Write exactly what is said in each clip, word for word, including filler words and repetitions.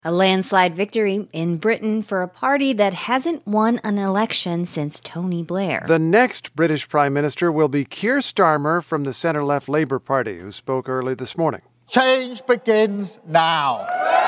A landslide victory in Britain for a party that hasn't won an election since Tony Blair. The next British Prime Minister will be Keir Starmer from the centre-left Labour Party, who spoke early this morning. Change begins now.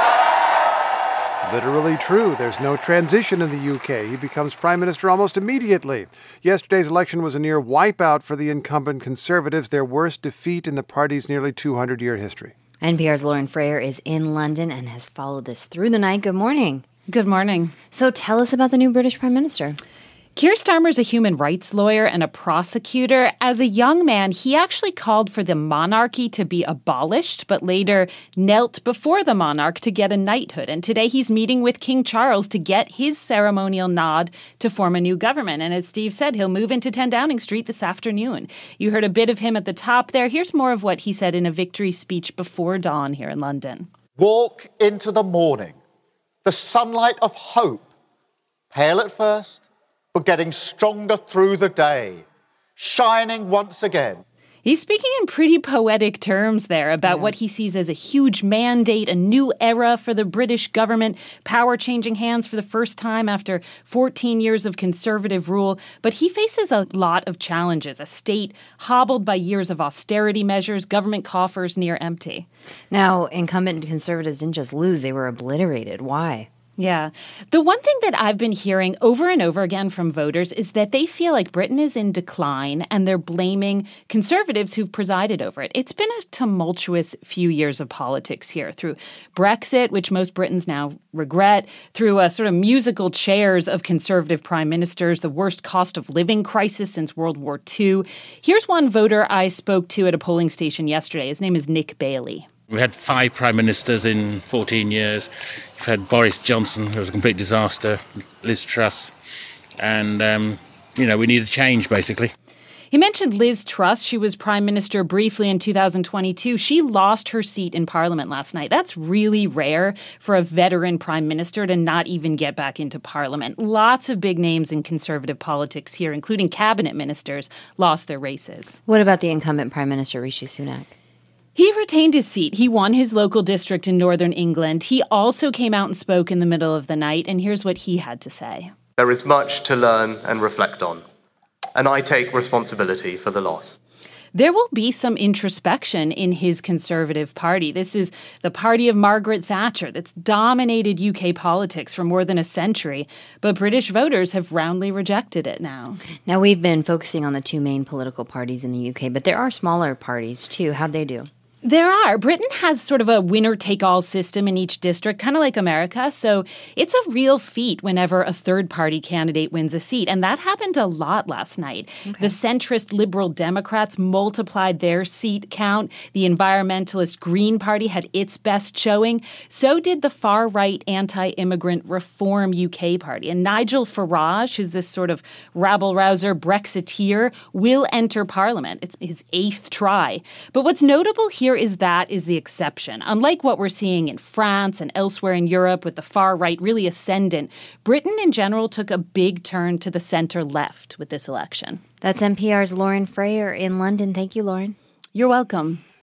Literally true. There's no transition in the U K. He becomes Prime Minister almost immediately. Yesterday's election was a near wipeout for the incumbent Conservatives, their worst defeat in the party's nearly two hundred year history. N P R's Lauren Frayer is in London and has followed this through the night. Good morning. Good morning. So tell us about the new British Prime Minister. Keir Starmer is a human rights lawyer and a prosecutor. As a young man, he actually called for the monarchy to be abolished, but later knelt before the monarch to get a knighthood. And today he's meeting with King Charles to get his ceremonial nod to form a new government. And as Steve said, he'll move into ten Downing Street this afternoon. You heard a bit of him at the top there. Here's more of what he said in a victory speech before dawn here in London. Walk into the morning, the sunlight of hope, pale at first, but getting stronger through the day, shining once again. He's speaking in pretty poetic terms there about yeah. what he sees as a huge mandate, a new era for the British government, power changing hands for the first time after fourteen years of Conservative rule. But he faces a lot of challenges, a state hobbled by years of austerity measures, government coffers near empty. Now, incumbent Conservatives didn't just lose, they were obliterated. Why? Yeah. The one thing that I've been hearing over and over again from voters is that they feel like Britain is in decline and they're blaming Conservatives who've presided over it. It's been a tumultuous few years of politics here through Brexit, which most Britons now regret, through a sort of musical chairs of Conservative prime ministers, the worst cost of living crisis since World War Two. Here's one voter I spoke to at a polling station yesterday. His name is Nick Bailey. We had five prime ministers in fourteen years. We've had Boris Johnson, who was a complete disaster, Liz Truss, and, um, you know, we need a change, basically. He mentioned Liz Truss. She was prime minister briefly in two thousand twenty-two. She lost her seat in parliament last night. That's really rare for a veteran prime minister to not even get back into parliament. Lots of big names in Conservative politics here, including cabinet ministers, lost their races. What about the incumbent Prime Minister, Rishi Sunak? He retained his seat. He won his local district in Northern England. He also came out and spoke in the middle of the night, and here's what he had to say. There is much to learn and reflect on, and I take responsibility for the loss. There will be some introspection in his Conservative Party. This is the party of Margaret Thatcher that's dominated U K politics for more than a century, but British voters have roundly rejected it now. Now, we've been focusing on the two main political parties in the U K, but there are smaller parties, too. How'd they do? There are. Britain has sort of a winner-take-all system in each district, kind of like America. So it's a real feat whenever a third-party candidate wins a seat. And that happened a lot last night. Okay. The centrist Liberal Democrats multiplied their seat count. The environmentalist Green Party had its best showing. So did the far-right anti-immigrant Reform U K Party. And Nigel Farage, who's this sort of rabble-rouser Brexiteer, will enter Parliament. It's his eighth try. But what's notable here is that is the exception. Unlike what we're seeing in France and elsewhere in Europe with the far right really ascendant, Britain in general took a big turn to the center left with this election. That's N P R's Lauren Frayer in London. Thank you, Lauren. You're welcome.